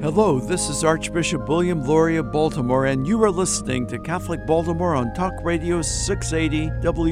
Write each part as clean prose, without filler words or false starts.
Hello, this is Archbishop William Lori of Baltimore, and you are listening to Catholic Baltimore on Talk Radio 680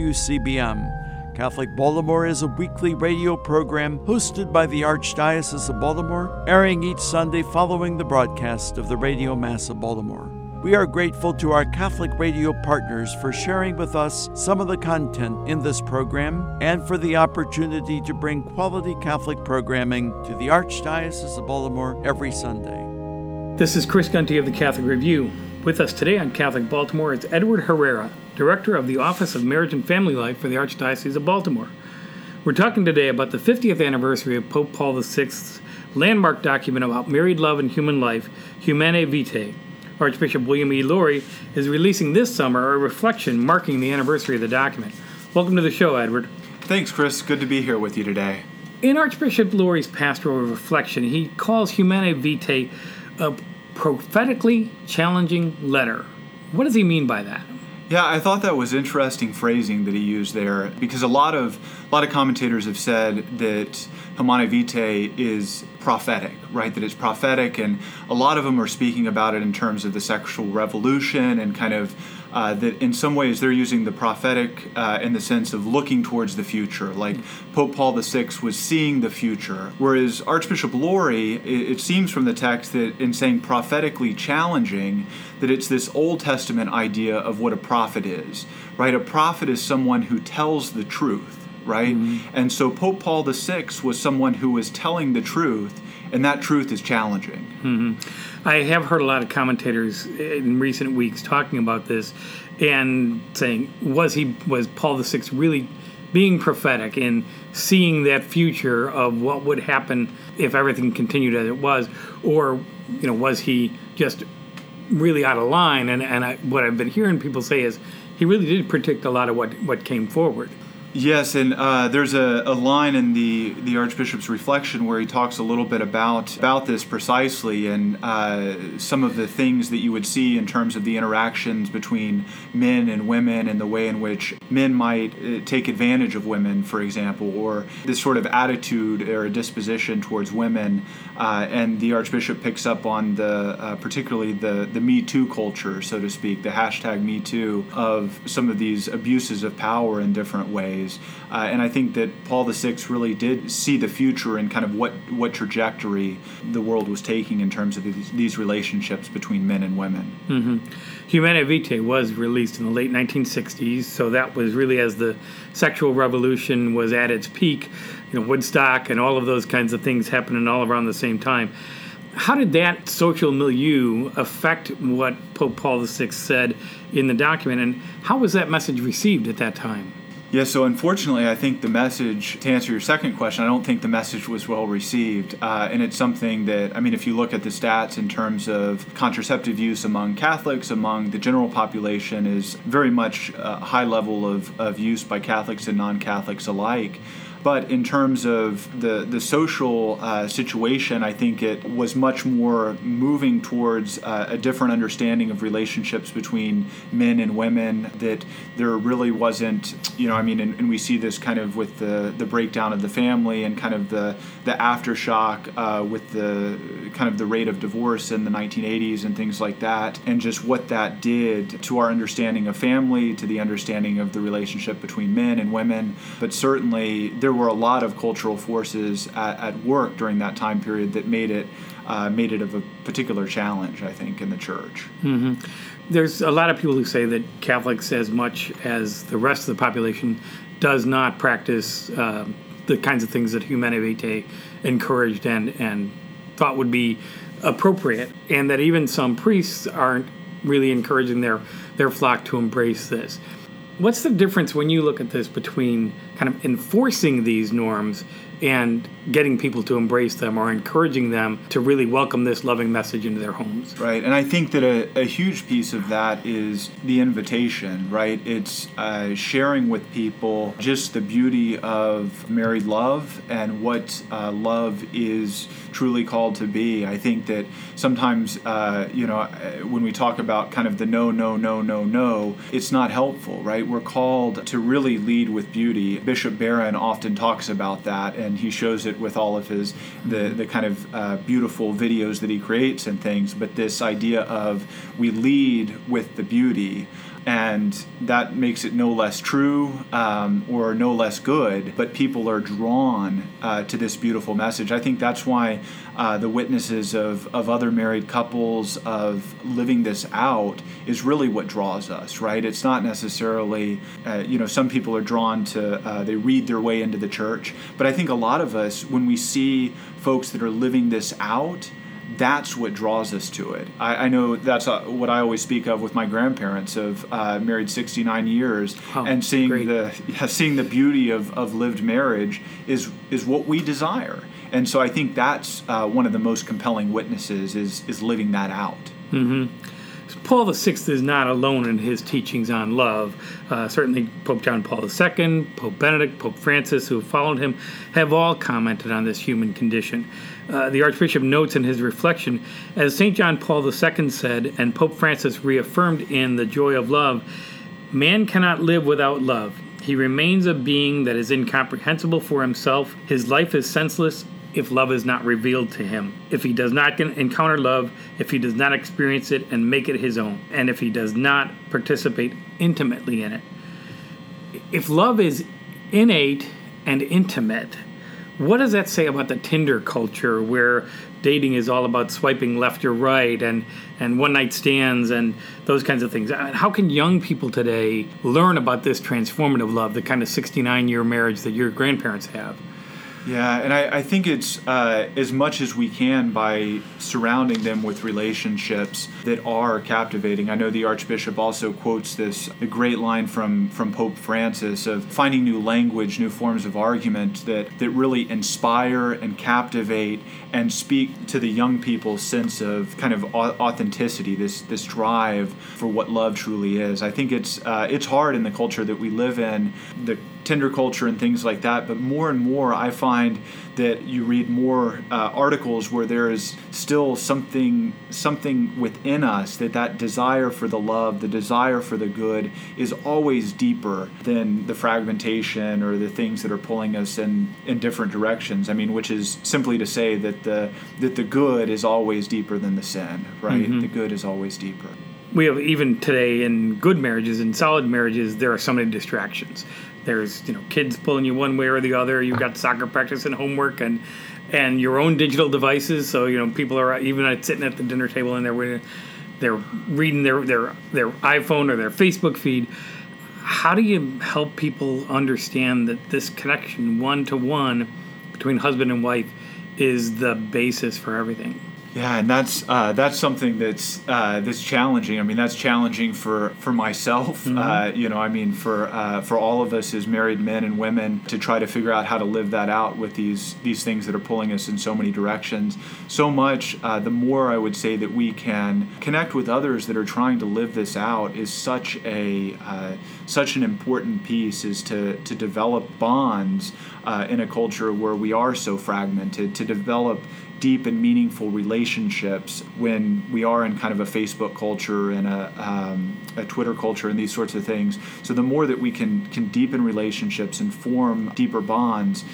WCBM. Catholic Baltimore is a weekly radio program hosted by the Archdiocese of Baltimore, airing each Sunday following the broadcast of the Radio Mass of Baltimore. We are grateful to our Catholic radio partners for sharing with us some of the content in this program and for the opportunity to bring quality Catholic programming to the Archdiocese of Baltimore every Sunday. This is Chris Gunty of the Catholic Review. With us today on Catholic Baltimore is Edward Herrera, Director of the Office of Marriage and Family Life for the Archdiocese of Baltimore. We're talking today about the 50th anniversary of Pope Paul VI's landmark document about married love and human life, Humanae Vitae. Archbishop William E. Lori is releasing this summer a reflection marking the anniversary of the document. Welcome to the show, Edward. Thanks, Chris. Good to be here with you today. In Archbishop Lori's pastoral reflection, he calls Humanae Vitae a prophetically challenging letter. What does he mean by that? Yeah, I thought that was interesting phrasing that he used there, because a lot of commentators have said that Humanae Vitae is prophetic, right? That it's prophetic, and a lot of them are speaking about it in terms of the sexual revolution and kind of that in some ways they're using the prophetic in the sense of looking towards the future, like Pope Paul VI was seeing the future. Whereas Archbishop Lori, it seems from the text that in saying prophetically challenging, that it's this Old Testament idea of what a prophet is, right? A prophet is someone who tells the truth, right? Mm-hmm. And so Pope Paul VI was someone who was telling the truth, and that truth is challenging. Mm-hmm. I have heard a lot of commentators in recent weeks talking about this and saying, was Paul VI really being prophetic in seeing that future of what would happen if everything continued as it was, or was he just really out of line? And what I've been hearing people say is he really did predict a lot of what came forward. Yes, and there's a line in the Archbishop's reflection where he talks a little bit about this precisely, and some of the things that you would see in terms of the interactions between men and women and the way in which men might take advantage of women, for example, or this sort of attitude or a disposition towards women. And the Archbishop picks up on particularly the Me Too culture, so to speak, the hashtag Me Too, of some of these abuses of power in different ways. And I think that Paul VI really did see the future and kind of what trajectory the world was taking in terms of these relationships between men and women. Mm-hmm. Humanae Vitae was released in the late 1960s, so that was really as the sexual revolution was at its peak, Woodstock and all of those kinds of things happening all around the same time. How did that social milieu affect what Pope Paul VI said in the document, and how was that message received at that time? Yeah, so unfortunately, I think the message, to answer your second question, I don't think the message was well received. And it's something that, if you look at the stats in terms of contraceptive use among Catholics, among the general population, is very much a high level of use by Catholics and non-Catholics alike. But in terms of the social situation, I think it was much more moving towards a different understanding of relationships between men and women, that there really wasn't, and we see this kind of with the breakdown of the family and kind of the aftershock with the kind of the rate of divorce in the 1980s and things like that, and just what that did to our understanding of family, to the understanding of the relationship between men and women. But certainly there were a lot of cultural forces at work during that time period that made it of a particular challenge, I think, in the church. Mm-hmm. There's a lot of people who say that Catholics, as much as the rest of the population, does not practice the kinds of things that Humanae Vitae encouraged and thought would be appropriate, and that even some priests aren't really encouraging their flock to embrace this. What's the difference when you look at this between kind of enforcing these norms and getting people to embrace them or encouraging them to really welcome this loving message into their homes? Right, and I think that a huge piece of that is the invitation, right? It's sharing with people just the beauty of married love and what love is truly called to be. I think that sometimes, when we talk about kind of the no, it's not helpful, right? We're called to really lead with beauty. Bishop Barron often talks about that, and and he shows it with all of his the kind of beautiful videos that he creates and things. But this idea of we lead with the beauty, and that makes it no less true or no less good, but people are drawn to this beautiful message. I think that's why the witnesses of other married couples, of living this out, is really what draws us, right? It's not necessarily, some people are drawn to, they read their way into the church, but I think a lot of us, when we see folks that are living this out, that's what draws us to it. I know that's what I always speak of with my grandparents, of married 69 years, and seeing the beauty of lived marriage is what we desire. And so I think that's one of the most compelling witnesses is living that out. Mm-hmm. Paul VI is not alone in his teachings on love. Certainly Pope John Paul II, Pope Benedict, Pope Francis, who have followed him, have all commented on this human condition. The Archbishop notes in his reflection, as St. John Paul II said, and Pope Francis reaffirmed in The Joy of Love, man cannot live without love. He remains a being that is incomprehensible for himself. His life is senseless if love is not revealed to him, if he does not encounter love, if he does not experience it and make it his own, and if he does not participate intimately in it. If love is innate and intimate, what does that say about the Tinder culture, where dating is all about swiping left or right and one-night stands and those kinds of things? How can young people today learn about this transformative love, the kind of 69-year marriage that your grandparents have? Yeah, and I think it's as much as we can by surrounding them with relationships that are captivating. I know the Archbishop also quotes a great line from Pope Francis of finding new language, new forms of argument that really inspire and captivate and speak to the young people's sense of kind of authenticity, this drive for what love truly is. I think it's hard in the culture that we live in, the Tinder culture and things like that, but more and more I find that you read more articles where there is still something within us, that desire for the love, the desire for the good is always deeper than the fragmentation or the things that are pulling us in different directions. I mean, which is simply to say that the good is always deeper than the sin, right? Mm-hmm. The good is always deeper. We have, even today, in good marriages, in solid marriages, there are so many distractions. There's, kids pulling you one way or the other. You've got soccer practice and homework and your own digital devices. So, people are even sitting at the dinner table and they're reading their iPhone or their Facebook feed. How do you help people understand that this connection, one-to-one, between husband and wife is the basis for everything? Yeah, and that's something that's challenging. I mean, that's challenging for myself. Mm-hmm. For all of us as married men and women to try to figure out how to live that out with these things that are pulling us in so many directions. So much. The more I would say that we can connect with others that are trying to live this out is such an important piece, is to develop bonds in a culture where we are so fragmented, to develop deep and meaningful relationships when we are in kind of a Facebook culture and a Twitter culture and these sorts of things. So the more that we can deepen relationships and form deeper bonds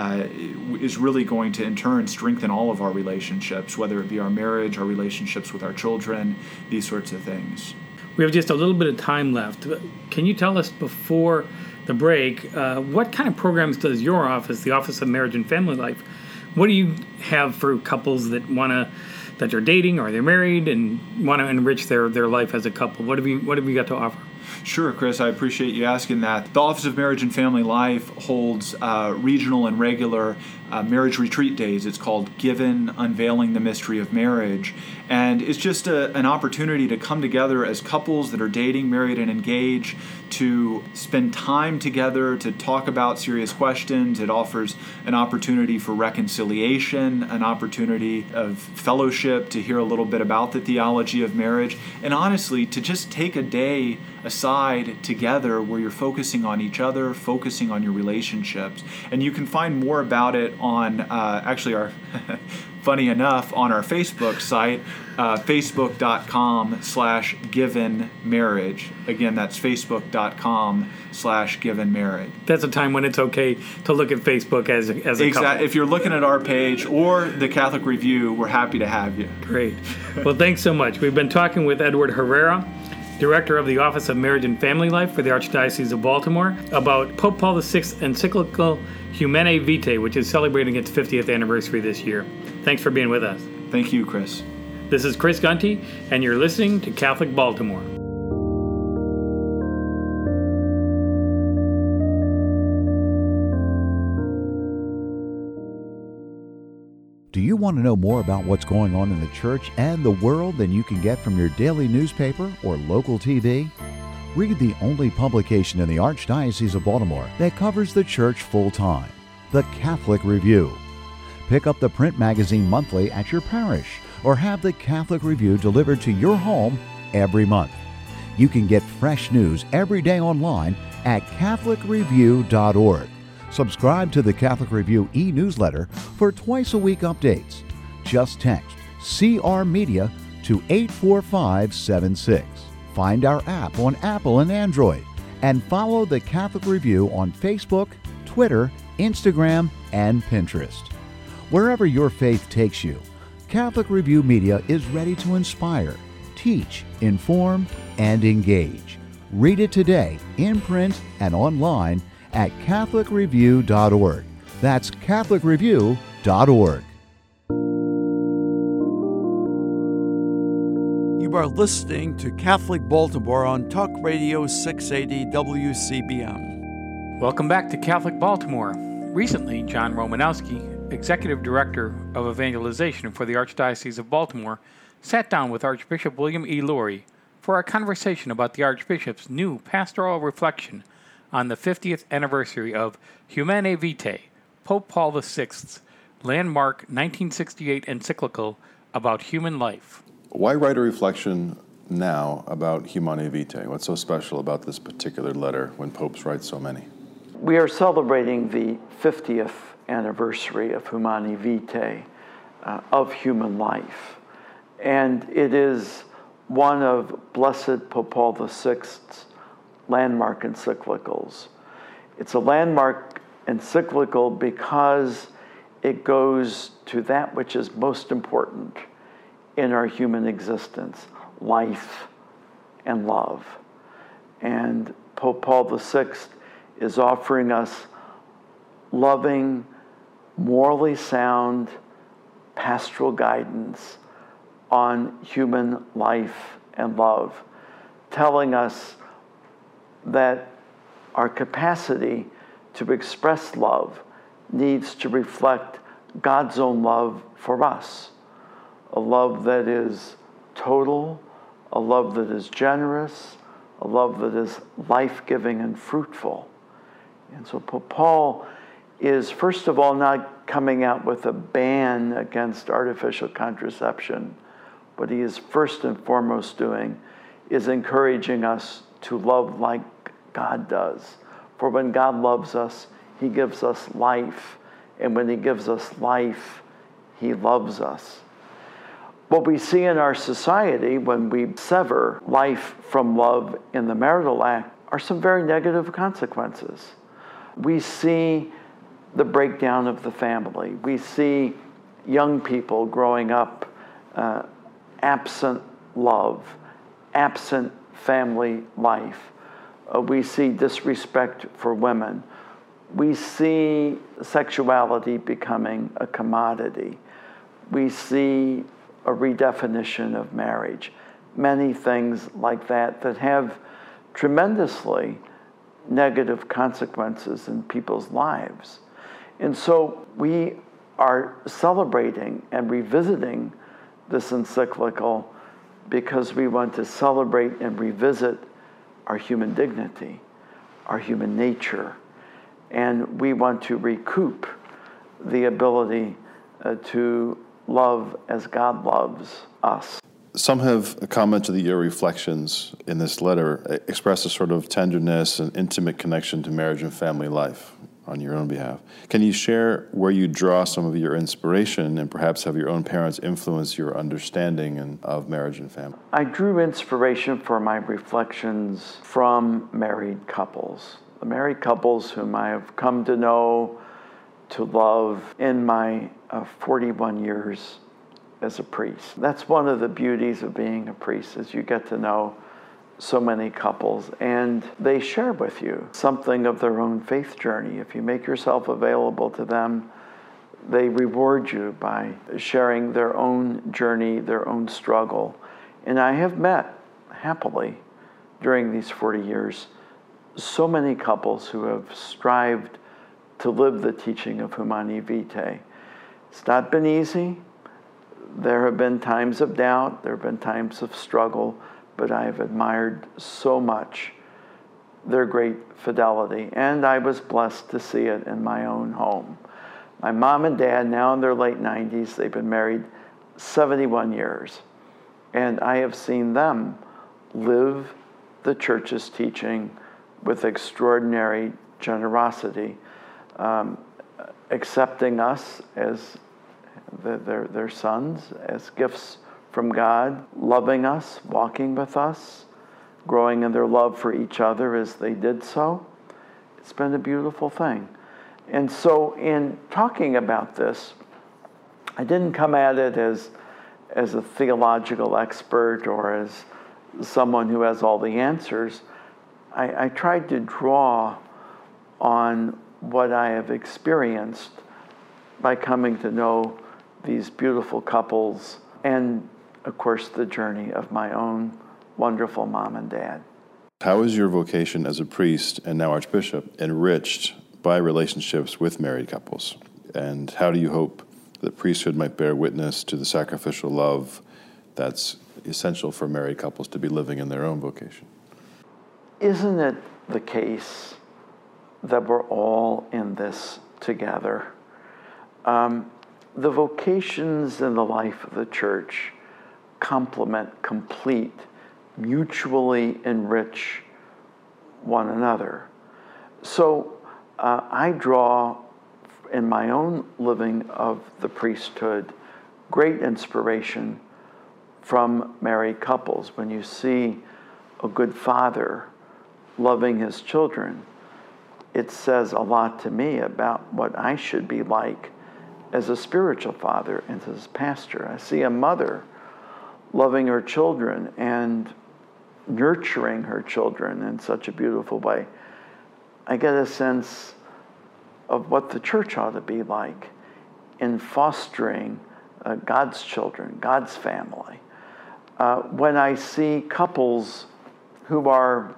is really going to in turn strengthen all of our relationships, whether it be our marriage, our relationships with our children, these sorts of things. We have just a little bit of time left. Can you tell us before the break, what kind of programs does your office, the Office of Marriage and Family Life, what do you have for couples that are dating or they're married and want to enrich their life as a couple? What have you got to offer? Sure, Chris. I appreciate you asking that. The Office of Marriage and Family Life holds regional and regular marriage retreat days. It's called Given, Unveiling the Mystery of Marriage. And it's just an opportunity to come together as couples that are dating, married, and engaged, to spend time together, to talk about serious questions. It offers an opportunity for reconciliation, an opportunity of fellowship, to hear a little bit about the theology of marriage, and honestly, to just take a day aside together where you're focusing on each other, focusing on your relationships. And you can find more about it on actually our funny enough, on our Facebook site, facebook.com/givenmarriage. Again, that's facebook.com/givenmarriage. That's a time when it's okay to look at Facebook as a couple. If you're looking at our page or the Catholic Review, we're happy to have you. Great. Well, thanks so much. We've been talking with Edward Herrera, Director of the Office of Marriage and Family Life for the Archdiocese of Baltimore, about Pope Paul VI's encyclical Humanae Vitae, which is celebrating its 50th anniversary this year. Thanks for being with us. Thank you, Chris. This is Chris Gunty, and you're listening to Catholic Baltimore. Do you want to know more about what's going on in the church and the world than you can get from your daily newspaper or local TV? Read the only publication in the Archdiocese of Baltimore that covers the church full-time, the Catholic Review. Pick up the print magazine monthly at your parish or have the Catholic Review delivered to your home every month. You can get fresh news every day online at catholicreview.org. Subscribe to the Catholic Review e-newsletter for twice-a-week updates. Just text CR Media to 84576. Find our app on Apple and Android, and follow the Catholic Review on Facebook, Twitter, Instagram, and Pinterest. Wherever your faith takes you, Catholic Review Media is ready to inspire, teach, inform, and engage. Read it today in print and online at catholicreview.org. That's catholicreview.org. You are listening to Catholic Baltimore on Talk Radio 680 WCBM. Welcome back to Catholic Baltimore. Recently, John Romanowski, Executive Director of Evangelization for the Archdiocese of Baltimore, sat down with Archbishop William E. Lori for a conversation about the Archbishop's new pastoral reflection on the 50th anniversary of Humanae Vitae, Pope Paul VI's landmark 1968 encyclical about human life. Why write a reflection now about Humanae Vitae? What's so special about this particular letter when popes write so many? We are celebrating the 50th anniversary of Humanae Vitae, of human life. And it is one of Blessed Pope Paul VI's landmark encyclicals. It's a landmark encyclical because it goes to that which is most important in our human existence, life and love. And Pope Paul VI is offering us loving, morally sound pastoral guidance on human life and love, telling us that our capacity to express love needs to reflect God's own love for us, a love that is total, a love that is generous, a love that is life-giving and fruitful. And so Pope Paul is, first of all, not coming out with a ban against artificial contraception. What he is first and foremost doing is encouraging us to love like God does. For when God loves us, he gives us life. And when he gives us life, he loves us. What we see in our society when we sever life from love in the marital act are some very negative consequences. We see the breakdown of the family. We see young people growing up absent love, absent family life. We see disrespect for women. We see sexuality becoming a commodity. We see a redefinition of marriage. Many things like that that have tremendously negative consequences in people's lives. And so we are celebrating and revisiting this encyclical because we want to celebrate and revisit our human dignity, our human nature, and we want to recoup the ability to love as God loves us. Some have commented that your reflections in this letter express a sort of tenderness and intimate connection to marriage and family life. on your own behalf. Can you share where you draw some of your inspiration and perhaps have your own parents influence your understanding of marriage and family? I drew inspiration for my reflections from married couples. The married couples whom I have come to know, to love in my 41 years as a priest. That's one of the beauties of being a priest, is you get to know so many couples, and they share with you something of their own faith journey. If you make yourself available to them, they reward you by sharing their own journey, their own struggle. And I have met, happily, during these 40 years, so many couples who have strived to live the teaching of Humanae Vitae. It's not been easy. There have been times of doubt. There have been times of struggle. But I have admired so much their great fidelity. And I was blessed to see it in my own home. My mom and dad, now in their late 90s, they've been married 71 years. And I have seen them live the church's teaching with extraordinary generosity, accepting us as their sons, as gifts from God, loving us, walking with us, growing in their love for each other as they did so. It's been a beautiful thing. And so in talking about this, I didn't come at it as a theological expert or as someone who has all the answers. I tried to draw on what I have experienced by coming to know these beautiful couples and, of course, the journey of my own wonderful mom and dad. How is your vocation as a priest and now archbishop enriched by relationships with married couples? And how do you hope that priesthood might bear witness to the sacrificial love that's essential for married couples to be living in their own vocation? Isn't it the case that we're all in this together? The vocations in the life of the church complement, complete, mutually enrich one another. So I draw in my own living of the priesthood great inspiration from married couples. When you see a good father loving his children, it says a lot to me about what I should be like as a spiritual father and as a pastor. I see a mother loving her children and nurturing her children in such a beautiful way. I get a sense of what the church ought to be like in fostering God's children, God's family. When I see couples who are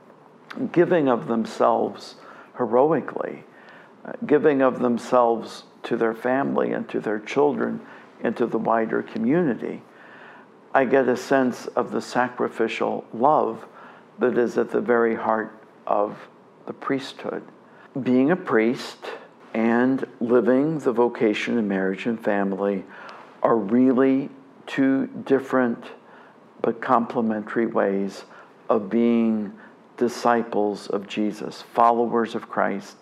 giving of themselves heroically, giving of themselves to their family and to their children and to the wider community, I get a sense of the sacrificial love that is at the very heart of the priesthood. Being a priest and living the vocation of marriage and family are really two different but complementary ways of being disciples of Jesus, followers of Christ,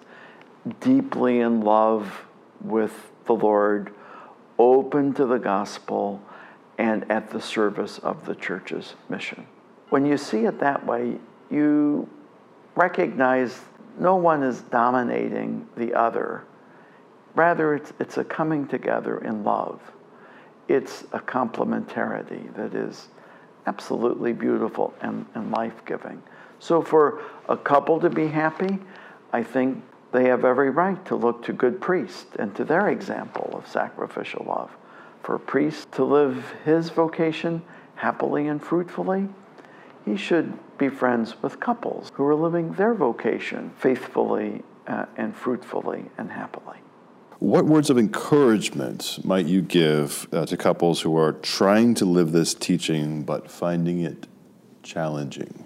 deeply in love with the Lord, open to the gospel, and at the service of the church's mission. When you see it that way, you recognize no one is dominating the other. Rather, it's a coming together in love. It's a complementarity that is absolutely beautiful and life-giving. So for a couple to be happy, I think they have every right to look to good priests and to their example of sacrificial love. For a priest to live his vocation happily and fruitfully, he should be friends with couples who are living their vocation faithfully and fruitfully and happily. What words of encouragement might you give to couples who are trying to live this teaching but finding it challenging?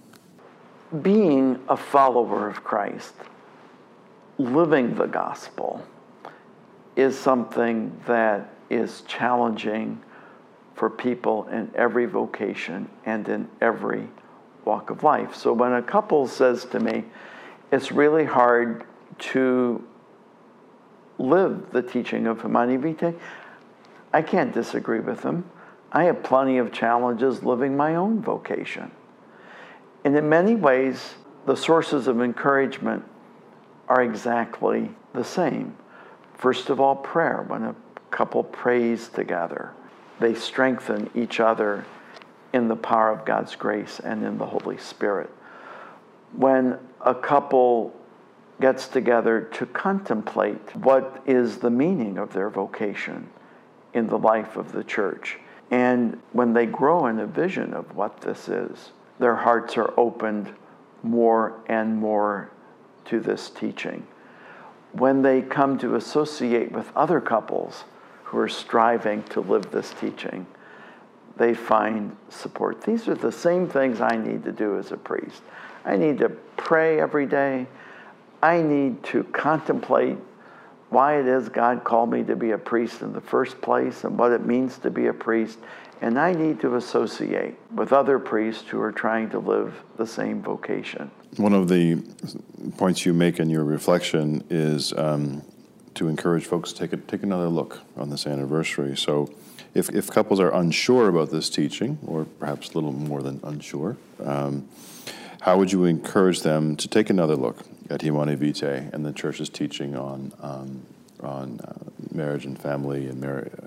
Being a follower of Christ, living the gospel, is something that is challenging for people in every vocation and in every walk of life. So when a couple says to me, it's really hard to live the teaching of Humanae Vitae, I can't disagree with him. I have plenty of challenges living my own vocation. And in many ways, the sources of encouragement are exactly the same. First of all, prayer. When a couple prays together, they strengthen each other in the power of God's grace and in the Holy Spirit. When a couple gets together to contemplate what is the meaning of their vocation in the life of the church, and when they grow in a vision of what this is, their hearts are opened more and more to this teaching. When they come to associate with other couples who are striving to live this teaching, they find support. These are the same things I need to do as a priest. I need to pray every day. I need to contemplate why it is God called me to be a priest in the first place and what it means to be a priest. And I need to associate with other priests who are trying to live the same vocation. One of the points you make in your reflection is to encourage folks to take another look on this anniversary. So if couples are unsure about this teaching, or perhaps a little more than unsure, how would you encourage them to take another look at Humanae Vitae and the Church's teaching on marriage and family and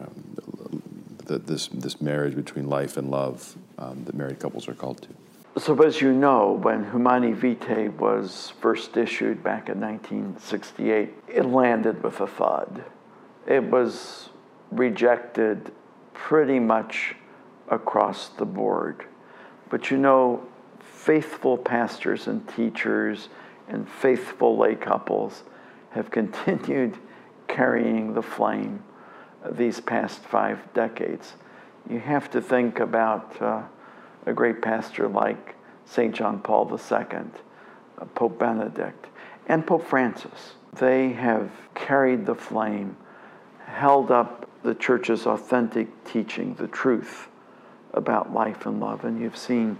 this marriage between life and love that married couples are called to? So as you know, when Humanae Vitae was first issued back in 1968, it landed with a thud. It was rejected pretty much across the board. But you know, faithful pastors and teachers and faithful lay couples have continued carrying the flame these past 5 decades. You have to think about a great pastor like St. John Paul II, Pope Benedict, and Pope Francis. They have carried the flame, held up the Church's authentic teaching, the truth about life and love, and you've seen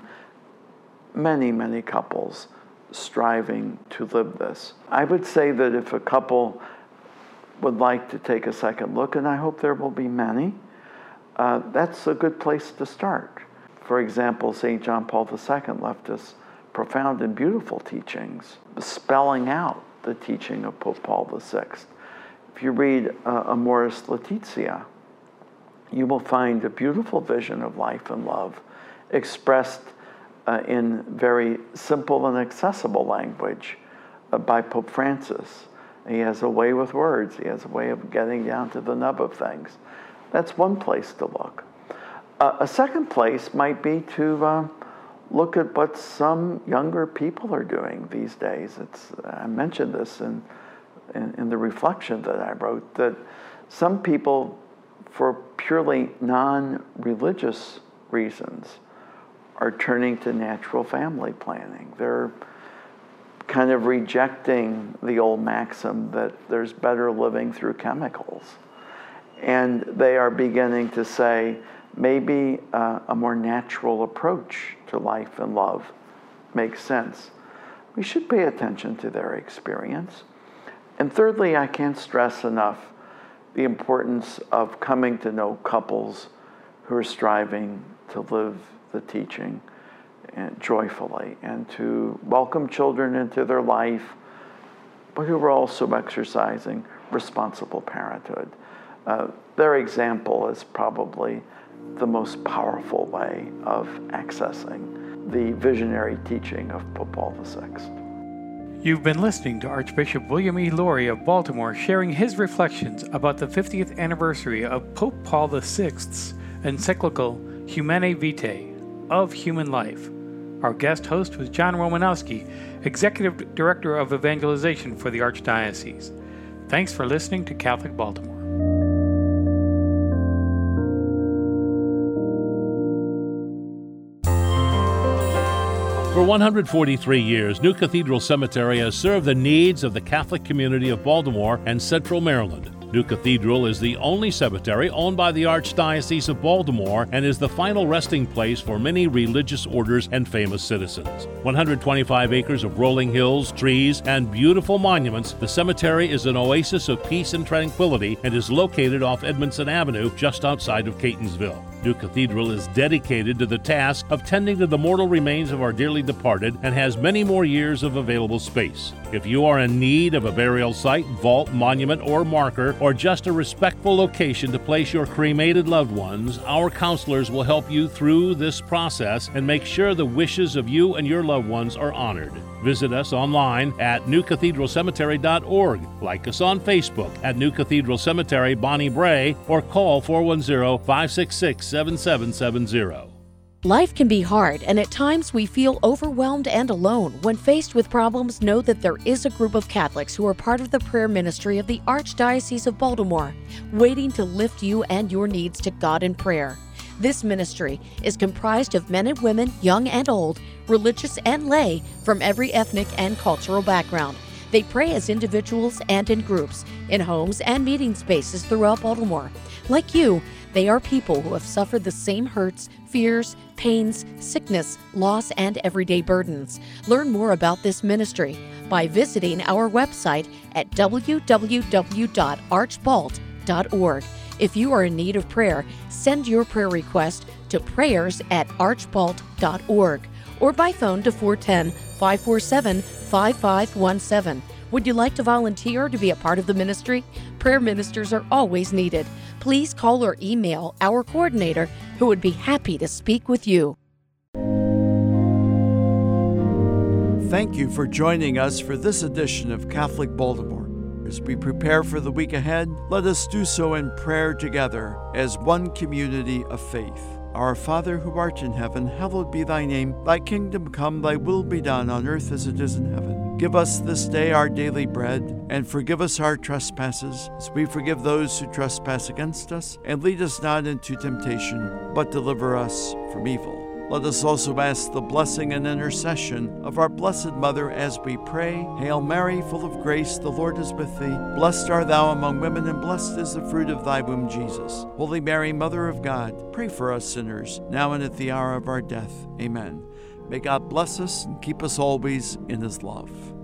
many, many couples striving to live this. I would say that if a couple would like to take a second look, and I hope there will be many, that's a good place to start. For example, St. John Paul II left us profound and beautiful teachings, spelling out the teaching of Pope Paul VI. If you read Amoris Laetitia, you will find a beautiful vision of life and love expressed in very simple and accessible language by Pope Francis. He has a way with words. He has a way of getting down to the nub of things. That's one place to look. A second place might be to look at what some younger people are doing these days. I mentioned this in the reflection that I wrote, that some people, for purely non-religious reasons, are turning to natural family planning. They're kind of rejecting the old maxim that there's better living through chemicals. And they are beginning to say, maybe a more natural approach to life and love makes sense. We should pay attention to their experience. And thirdly, I can't stress enough the importance of coming to know couples who are striving to live the teaching joyfully and to welcome children into their life, but who are also exercising responsible parenthood. Their example is probably the most powerful way of accessing the visionary teaching of Pope Paul VI. You've been listening to Archbishop William E. Lori of Baltimore sharing his reflections about the 50th anniversary of Pope Paul VI's encyclical Humanae Vitae, of Human Life. Our guest host was John Romanowski, Executive Director of Evangelization for the Archdiocese. Thanks for listening to Catholic Baltimore. For 143 years, New Cathedral Cemetery has served the needs of the Catholic community of Baltimore and Central Maryland. New Cathedral is the only cemetery owned by the Archdiocese of Baltimore and is the final resting place for many religious orders and famous citizens. 125 acres of rolling hills, trees, and beautiful monuments, the cemetery is an oasis of peace and tranquility and is located off Edmondson Avenue just outside of Catonsville. New Cathedral is dedicated to the task of tending to the mortal remains of our dearly departed and has many more years of available space. If you are in need of a burial site, vault, monument, or marker, or just a respectful location to place your cremated loved ones, our counselors will help you through this process and make sure the wishes of you and your loved ones are honored. Visit us online at newcathedralcemetery.org. Like us on Facebook at New Cathedral Cemetery, Bonnie Bray, or call 410-566-7770. Life can be hard, and at times we feel overwhelmed and alone. When faced with problems, know that there is a group of Catholics who are part of the prayer ministry of the Archdiocese of Baltimore, waiting to lift you and your needs to God in prayer. This ministry is comprised of men and women, young and old, religious and lay, from every ethnic and cultural background. They pray as individuals and in groups, in homes and meeting spaces throughout Baltimore. Like you, they are people who have suffered the same hurts, fears, pains, sickness, loss, and everyday burdens. Learn more about this ministry by visiting our website at www.archbalt.org. If you are in need of prayer, send your prayer request to prayers@archbalt.org or by phone to 410-547-5517. Would you like to volunteer to be a part of the ministry? Prayer ministers are always needed. Please call or email our coordinator, who would be happy to speak with you. Thank you for joining us for this edition of Catholic Baltimore. As we prepare for the week ahead, let us do so in prayer together as one community of faith. Our Father who art in heaven, hallowed be thy name. Thy kingdom come, thy will be done on earth as it is in heaven. Give us this day our daily bread, and forgive us our trespasses, as we forgive those who trespass against us. And lead us not into temptation, but deliver us from evil. Let us also ask the blessing and intercession of our Blessed Mother as we pray. Hail Mary, full of grace, the Lord is with thee. Blessed art thou among women, and blessed is the fruit of thy womb, Jesus. Holy Mary, Mother of God, pray for us sinners, now and at the hour of our death. Amen. May God bless us and keep us always in his love.